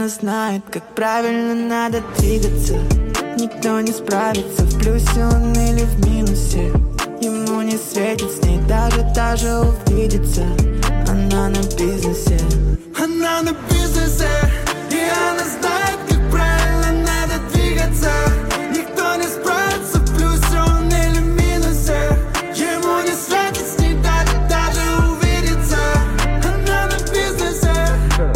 она знает, как правильно надо двигаться. Никто не справится, в плюсе он или в минусе. Ему не светит с ней даже увидеться. Она на бизнесе. Она на бизнесе.